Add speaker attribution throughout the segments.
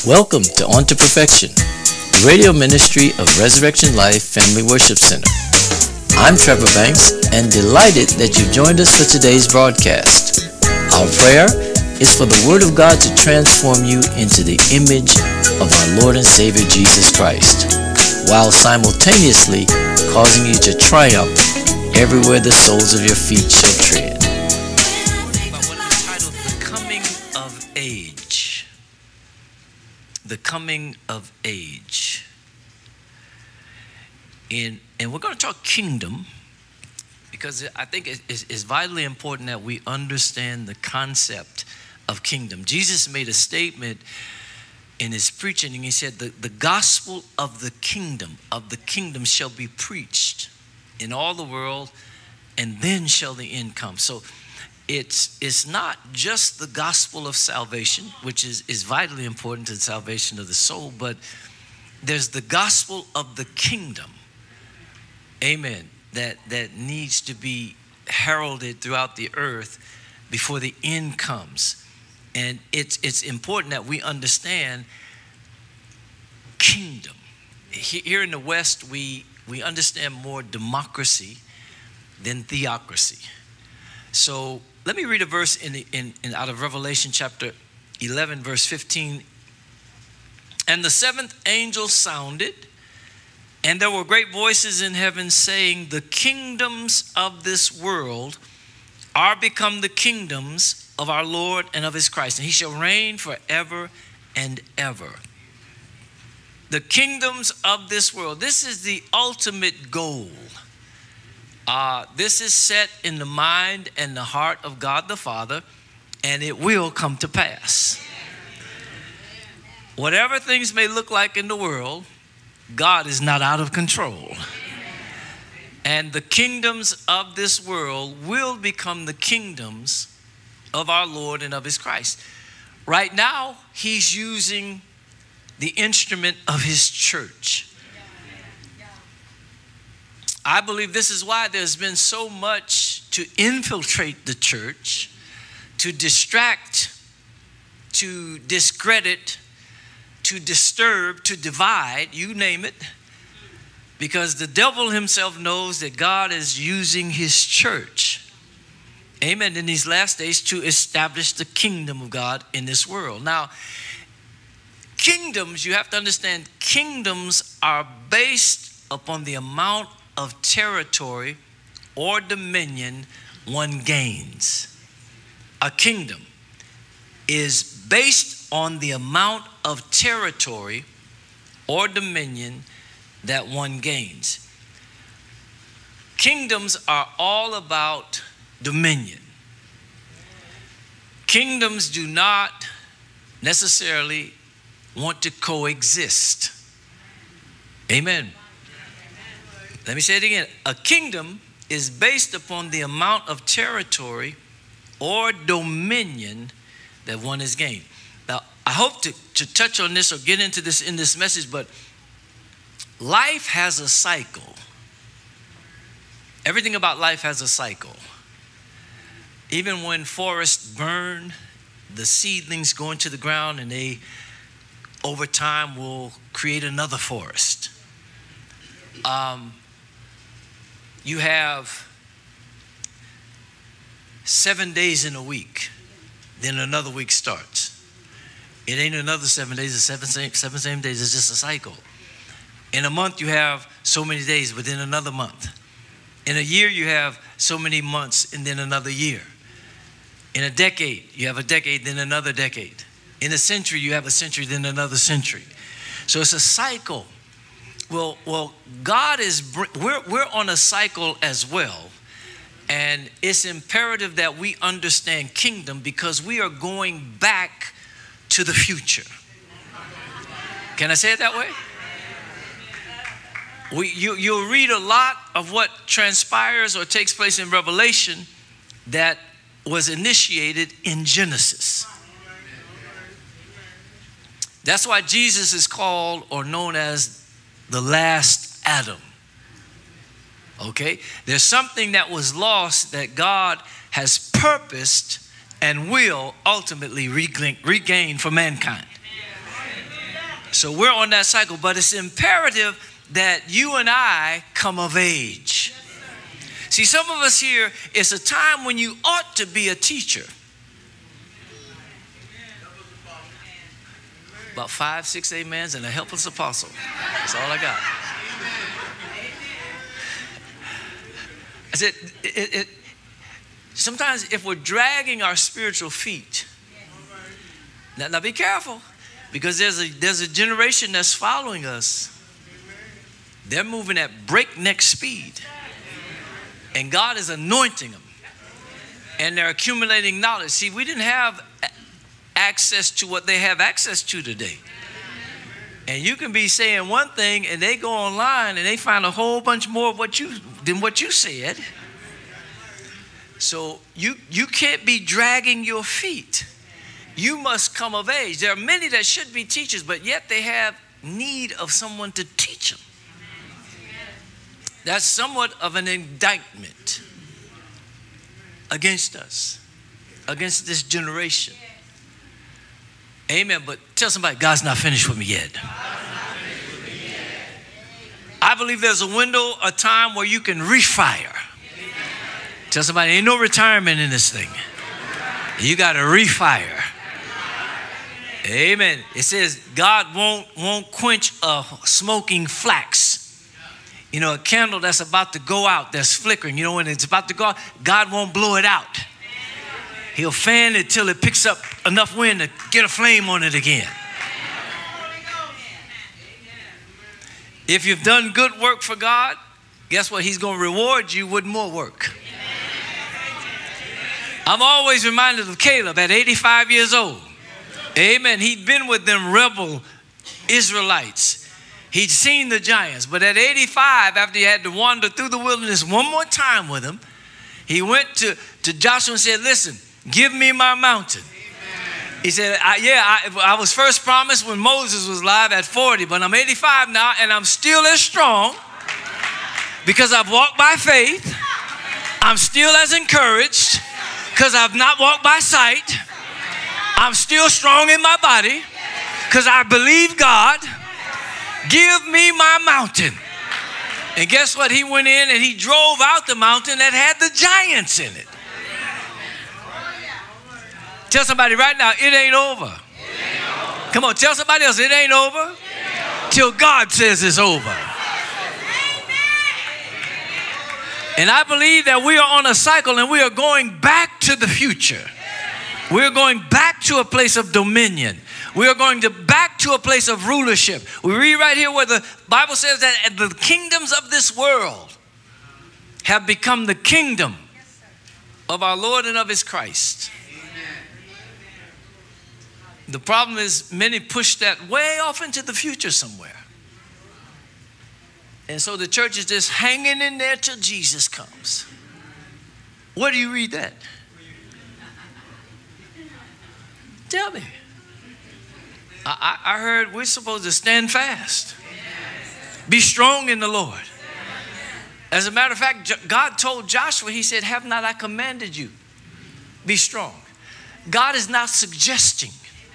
Speaker 1: Welcome to On to Perfection, the radio ministry of Resurrection Life Family Worship Center. I'm Trevor Banks and delighted that you've joined us for today's broadcast. Our prayer is for the Word of God to transform you into the image of our Lord and Savior Jesus Christ, while simultaneously causing you to triumph everywhere the soles of your feet shall tread. The coming of age. And we're going to talk kingdom because I think it's vitally important that we understand the concept of kingdom. Jesus made a statement in his preaching, and he said, the gospel of the kingdom shall be preached in all the world, and then shall the end come. So it's not just the gospel of salvation, which is vitally important to the salvation of the soul, but there's the gospel of the kingdom, amen, that needs to be heralded throughout the earth before the end comes. And it's important that we understand kingdom. Here in the West, we understand more democracy than theocracy. So let me read a verse in out of Revelation chapter 11, verse 15. And the seventh angel sounded, and there were great voices in heaven saying, the kingdoms of this world are become the kingdoms of our Lord and of his Christ, and he shall reign forever and ever. The kingdoms of this world. This is the ultimate goal. This is set in the mind and the heart of God the Father, and it will come to pass. Whatever things may look like in the world, God is not out of control. And the kingdoms of this world will become the kingdoms of our Lord and of his Christ. Right now, he's using the instrument of his church. I believe this is why there's been so much to infiltrate the church, to distract, to discredit, to disturb, to divide, you name it, because the devil himself knows that God is using his church, amen, in these last days to establish the kingdom of God in this world. Now, kingdoms, you have to understand, kingdoms are based upon the amount of territory or dominion one gains. A kingdom is based on the amount of territory or dominion that one gains. Kingdoms are all about dominion. Kingdoms do not necessarily want to coexist. Amen. Let me say it again. A kingdom is based upon the amount of territory or dominion that one has gained. Now, I hope to touch on this or get into this in this message, but life has a cycle. Everything about life has a cycle. Even when forests burn, the seedlings go into the ground and they, over time, will create another forest. You have 7 days in a week, then another week starts. It ain't another 7 days, it's seven same days, it's just a cycle. In a month, you have so many days within another month. In a year, you have so many months and then another year. In a decade, you have a decade, then another decade. In a century, you have a century, then another century. So it's a cycle. Well, God is, we're on a cycle as well. And it's imperative that we understand kingdom because we are going back to the future. Can I say it that way? You'll read a lot of what transpires or takes place in Revelation that was initiated in Genesis. That's why Jesus is called or known as the last Adam. Okay? There's something that was lost that God has purposed and will ultimately regain for mankind. So we're on that cycle, but it's imperative that you and I come of age. See, some of us here, it's a time when you ought to be a teacher. About 5, 6 amens and a helpless apostle. That's all I got. I said, sometimes if we're dragging our spiritual feet, now be careful, because there's a generation that's following us. They're moving at breakneck speed, and God is anointing them, and they're accumulating knowledge. See, we didn't have access to what they have access to today. And you can be saying one thing and they go online and they find a whole bunch more than what you said. So you can't be dragging your feet. You must come of age. There are many that should be teachers, but yet they have need of someone to teach them. That's somewhat of an indictment against us, against this generation. Amen. But tell somebody, God's not finished with me yet. I believe there's a window, a time where you can refire. Tell somebody, ain't no retirement in this thing. You got to refire. Amen. It says God won't quench a smoking flax. You know, a candle that's about to go out, that's flickering. You know, when it's about to go out, God won't blow it out. He'll fan it till it picks up enough wind to get a flame on it again. If you've done good work for God, guess what? He's going to reward you with more work. I'm always reminded of Caleb at 85 years old. Amen. He'd been with them rebel Israelites. He'd seen the giants. But at 85, after he had to wander through the wilderness one more time with them, he went to Joshua and said, listen, give me my mountain. He said, I was first promised when Moses was alive at 40, but I'm 85 now and I'm still as strong because I've walked by faith. I'm still as encouraged because I've not walked by sight. I'm still strong in my body because I believe God. Give me my mountain. And guess what? He went in and he drove out the mountain that had the giants in it. Tell somebody right now, it ain't over. Come on, tell somebody else, it ain't over till God says it's over. And I believe that we are on a cycle and we are going back to the future. We're going back to a place of dominion. We are going back to a place of rulership. We read right here where the Bible says that the kingdoms of this world have become the kingdom of our Lord and of his Christ. The problem is many push that way off into the future somewhere. And so the church is just hanging in there till Jesus comes. Where do you read that? Tell me. I heard we're supposed to stand fast. Be strong in the Lord. As a matter of fact, God told Joshua, he said, have not I commanded you? Be strong. God is not suggesting.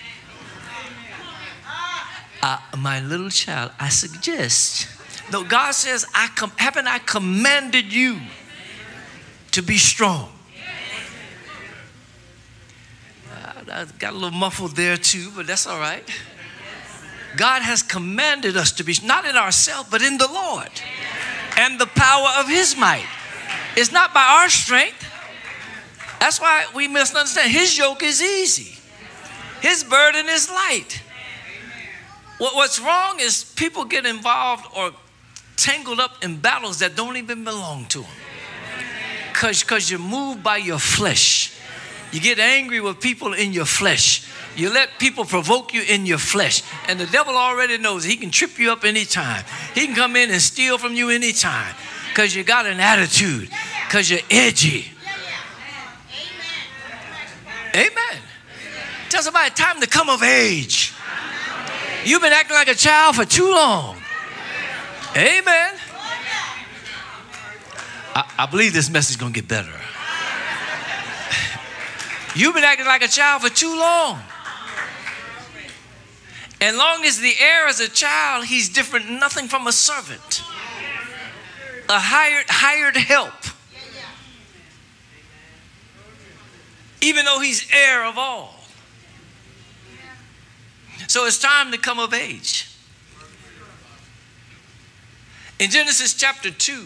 Speaker 1: My little child, I suggest. No, God says, haven't I commanded you to be strong? I got a little muffled there too, but that's all right. God has commanded us to be, not in ourselves, but in the Lord and the power of his might. It's not by our strength. That's why we must understand his yoke is easy. His burden is light. What's wrong is people get involved or tangled up in battles that don't even belong to them. Because you're moved by your flesh. You get angry with people in your flesh. You let people provoke you in your flesh. And the devil already knows he can trip you up anytime. He can come in and steal from you anytime. Because you got an attitude. Because you're edgy. Amen. Tell somebody, time to come of age. You've been acting like a child for too long. Amen. I believe this message is going to get better. You've been acting like a child for too long. And long as the heir is a child, he's different, nothing from a servant. A hired help. Even though he's heir of all. So it's time to come of age. In Genesis chapter 2,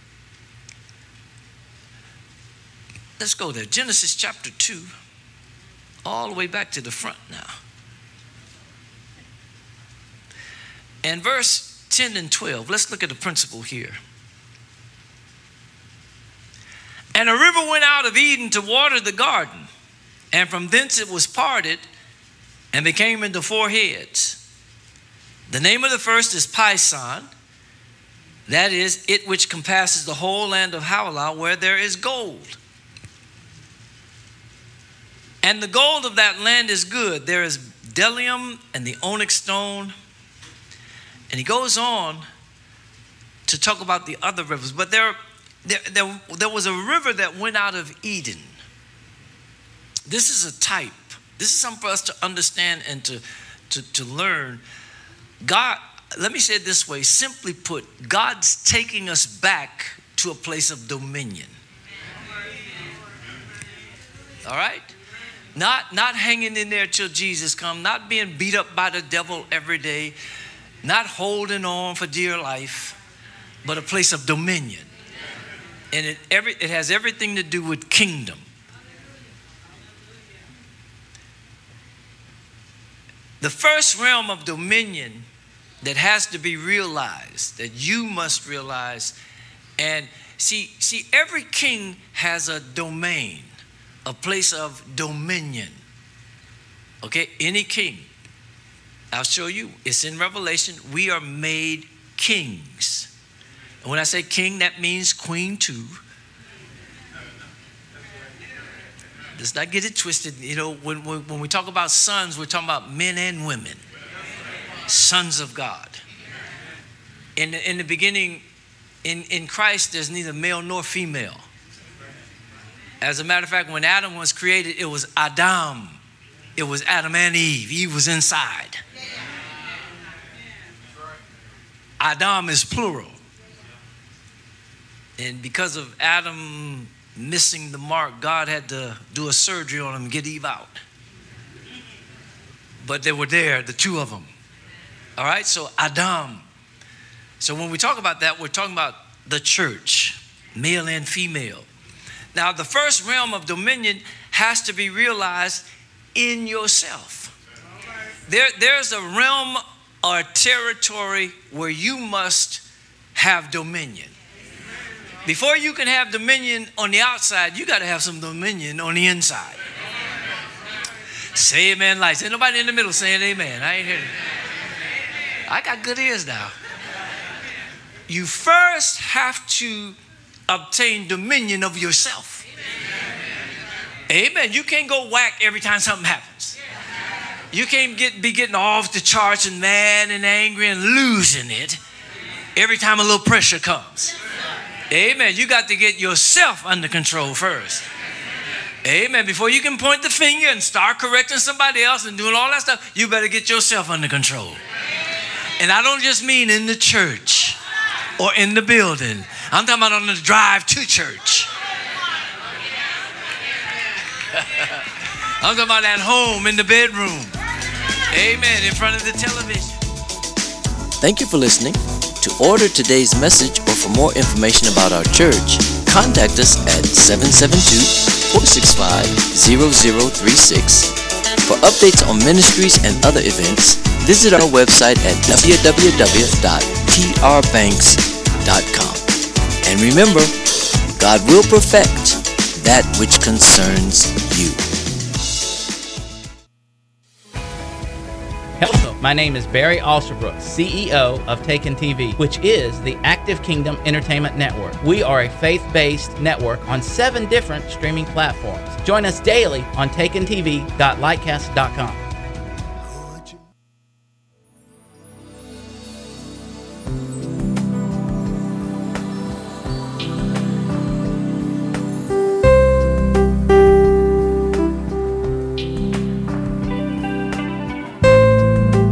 Speaker 1: let's go there. Genesis chapter 2, all the way back to the front now. And verse 10 and 12, let's look at the principle here. And a river went out of Eden to water the garden, and from thence it was parted and became into four heads. The name of the first is Pison, that is, it which compasses the whole land of Havilah, where there is gold. And the gold of that land is good. There is bdellium and the onyx stone. And he goes on to talk about the other rivers. But there was a river that went out of Eden. This is a type. This is something for us to understand and to learn. God, let me say it this way, simply put, God's taking us back to a place of dominion. All right? Not hanging in there till Jesus comes, not being beat up by the devil every day, not holding on for dear life, but a place of dominion. And it has everything to do with kingdom. The first realm of dominion that has to be realized, that you must realize, and see, every king has a domain, a place of dominion. Okay, any king. I'll show you. It's in Revelation. We are made kings. And when I say king, that means queen too. Let's not get it twisted. You know, when we talk about sons, we're talking about men and women. Sons of God. In the beginning, in Christ, there's neither male nor female. As a matter of fact, when Adam was created, it was Adam. It was Adam and Eve. Eve was inside. Adam is plural. And because of Adam missing the mark, God had to do a surgery on him and get Eve out. But they were there, the two of them. All right, so Adam. So when we talk about that, we're talking about the church, male and female. Now, the first realm of dominion has to be realized in yourself. There's a realm or territory where you must have dominion. Before you can have dominion on the outside, you got to have some dominion on the inside. Say amen, lights. Ain't nobody in the middle saying amen. I ain't hearing it. I got good ears now. You first have to obtain dominion of yourself. Amen. You can't go whack every time something happens. You can't be getting off the charts and mad and angry and losing it every time a little pressure comes. Amen. You got to get yourself under control first. Amen. Before you can point the finger and start correcting somebody else and doing all that stuff, you better get yourself under control. And I don't just mean in the church or in the building. I'm talking about on the drive to church. I'm talking about at home, in the bedroom. Amen. In front of the television.
Speaker 2: Thank you for listening. To order today's message or for more information about our church, contact us at 772-465-0036. For updates on ministries and other events, visit our website at www.trbanks.com. And remember, God will perfect that which concerns you.
Speaker 3: Hello, my name is Barry Alsterbrook, CEO of Taken TV, which is the Active Kingdom Entertainment Network. We are a faith-based network on 7 different streaming platforms. Join us daily on takentv.lightcast.com.